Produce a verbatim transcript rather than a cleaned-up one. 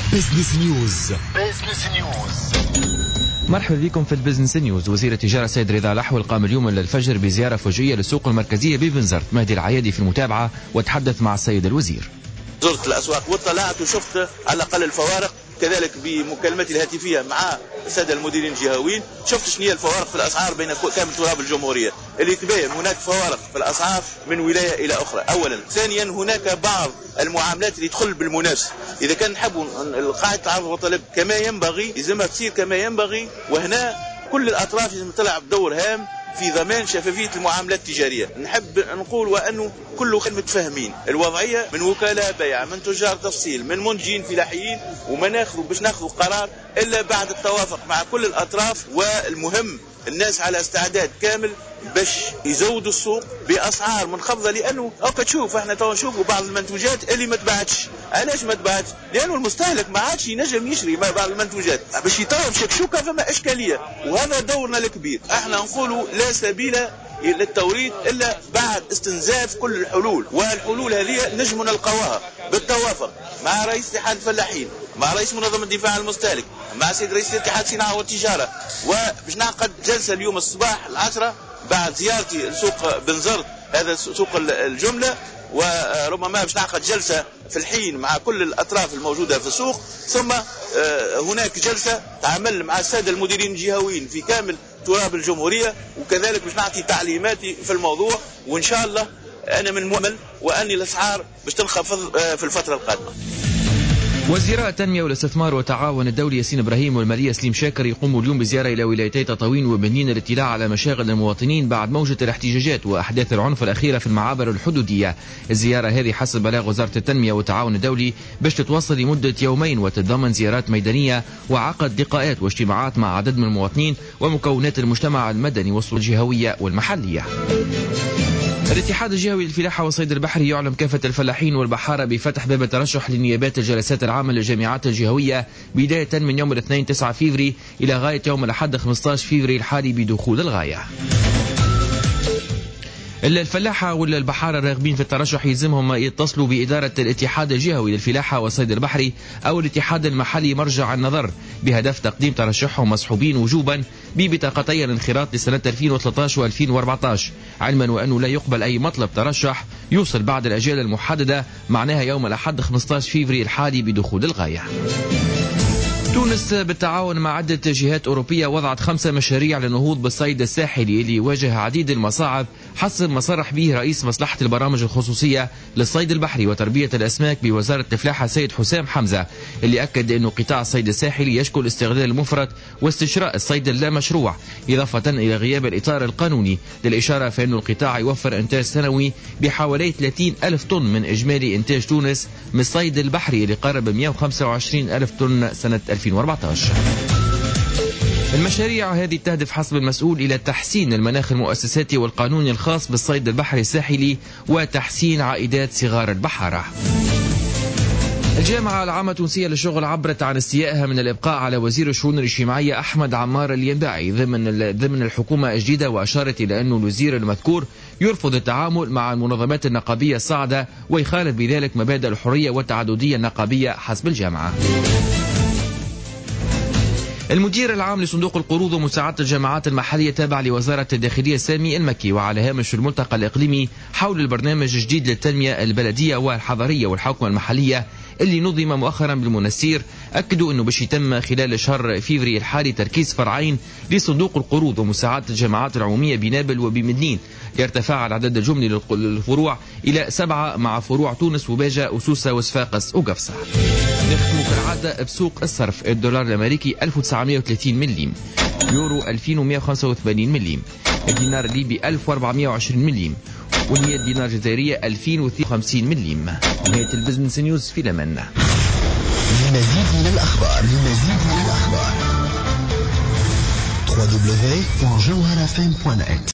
بزنس نيوز. بزنس نيوز. مرحبا بكم في البزنس نيوز. وزير التجارة السيد رضا الأحول قام اليوم الفجر بزيارة فجئية للسوق المركزية ببنزرت. مهدي العيادي في المتابعة وتحدث مع السيد الوزير. زرت الأسواق واطلعت وشفت على الأقل الفوارق، كذلك بمكالمتي الهاتفية مع السادة المديرين الجهويين شفت شنو هي الفوارق في الأسعار بين كامل تراب الجمهورية. اللي تبين هناك فوارق في الأسعار من ولاية إلى أخرى أولا. ثانيا هناك بعض المعاملات اللي تدخل بالمنافسة. إذا كان نحبوا قاعدة العرض والطلب كما ينبغي لازمها تصير كما ينبغي، وهنا كل الأطراف لازم تلعب دور هام في ضمان شفافية المعاملات التجارية. نحب نقول وأنه كله متفاهمين الوضعية، من وكلاء بيع، من تجار تفصيل، من منتجين فلاحيين، وما ناخذوا باش ناخذوا قرار إلا بعد التوافق مع كل الأطراف. والمهم الناس على استعداد كامل باش يزودوا السوق بأسعار منخفضة، لأنه أوكا تشوف احنا تو نشوفوا بعض المنتوجات اللي ما تباعتش. علاش ما تباعتش؟ لأنه المستهلك ما عادش ينجم يشري بعض المنتوجات باش يطاوب شكشوكة، فما إشكالية. وهذا دورنا الكبير. احنا نقولوا لا سبيل للتوريد إلا بعد استنزاف كل الحلول، والحلول هذه نجم نلقاوها بالتوافق مع رئيس اتحاد الفلاحين، مع رئيس منظمة الدفاع عن المستهلك، مع سيد رئيس اتحاد الصناعة والتجارة. وباش نعقد جلسة اليوم الصباح العشرة بعد زيارتي لسوق بنزرت، هذا سوق الجملة، وربما باش نعقد جلسة في الحين مع كل الأطراف الموجودة في السوق. ثم هناك جلسة تعمل مع السادة المديرين الجهويين في كامل تراب الجمهورية، وكذلك باش نعطي تعليماتي في الموضوع. وإن شاء الله أنا من مؤمن وأني الأسعار باش تنخفض في الفترة القادمة. وزيراء التنمية والاستثمار والتعاون الدولي ياسين إبراهيم والمالية سليم شاكر يقوموا اليوم بزيارة إلى ولايتي تطاوين وبنين للاطلاع على مشاغل المواطنين بعد موجة الاحتجاجات وأحداث العنف الأخيرة في المعابر الحدودية. الزيارة هذه حسب بلاغ وزارة التنمية والتعاون الدولي باش تتواصل لمدة يومين، وتتضمن زيارات ميدانية وعقد لقاءات واجتماعات مع عدد من المواطنين ومكونات المجتمع المدني والسلطات الجهوية والمحلية. الاتحاد الجهوي للفلاحة والصيد البحري يعلم كافة الفلاحين والبحارة بفتح باب الترشح لنيابات الجلسات العامة للجامعات الجهوية بداية من يوم الاثنين تسعة فيفري إلى غاية يوم الأحد خمسة عشر فيفري الحالي بدخول الغاية. إلا الفلاحة ولا البحارة الراغبين في الترشح يلزمهم يتصلوا بإدارة الاتحاد الجهوي للفلاحة والصيد البحري أو الاتحاد المحلي مرجع النظر بهدف تقديم ترشحهم مصحوبين وجوبا ببطاقتي الانخراط لسنة ألفين وثلاثة عشر وألفين وأربعة عشر، علما وأنه لا يقبل أي مطلب ترشح يوصل بعد الأجال المحددة، معناها يوم الأحد خمسة عشر فيفري الحالي بدخول الغاية. تونس بالتعاون مع عدة جهات أوروبية وضعت خمسة مشاريع للنهوض بالصيد الساحلي اللي يواجه عديد المصاعب، حسب ما صرح به رئيس مصلحة البرامج الخصوصية للصيد البحري وتربية الأسماك بوزارة الفلاحة سيد حسام حمزة، اللي أكد أن قطاع الصيد الساحلي يشكل استغلال المفرط واستشراء الصيد اللامشروع، إضافة إلى غياب الإطار القانوني. للإشارة فإن القطاع يوفر إنتاج سنوي بحوالي ثلاثين ألف طن من إجمالي إنتاج تونس من الصيد البحري اللي قارب مئة وخمسة وعشرين ألف طن سنة ألفين وأربعة عشر. المشاريع هذه تهدف حسب المسؤول إلى تحسين المناخ المؤسساتي والقانوني الخاص بالصيد البحري الساحلي وتحسين عائدات صغار البحارة. الجامعة العامة التونسية للشغل عبرت عن استيائها من الإبقاء على وزير الشؤون الاجتماعية أحمد عمار الينباعي ضمن ضمن الحكومة الجديدة، وأشارت إلى أن الوزير المذكور يرفض التعامل مع المنظمات النقابية الصاعدة ويخالف بذلك مبادئ الحرية والتعددية النقابية حسب الجامعة. المدير العام لصندوق القروض ومساعدة الجامعات المحلية تابع لوزارة الداخلية سامي المكي وعلى هامش الملتقى الإقليمي حول البرنامج الجديد للتنمية البلدية والحضرية والحوكمة المحلية اللي نظم مؤخرا بالمنستير، أكدوا أنه باش يتم خلال شهر فيفري الحالي تركيز فرعين لصندوق القروض ومساعدة الجامعات العمومية بنابل وبمدنين، يرتفع العدد الجملي للفروع إلى سبعة مع فروع تونس وباجة وسوسة وصفاقس وقفصة. نختم كالعادة بسوق الصرف. الدولار الأمريكي ألف وتسعمئة وثلاثين مليم، يورو ألفين ومئة وخمسة وثمانين مليم، الدينار الليبي ألف وأربعمئة وعشرين مليم، والمئة دينار جزائرية ألفين وخمسة وخمسين مليم. نهاية البزنس نيوز في لمن. لمزيد من الأخبار لمزيد من الأخبار دبليو دبليو دبليو دوت جوهرة إف إم دوت نت.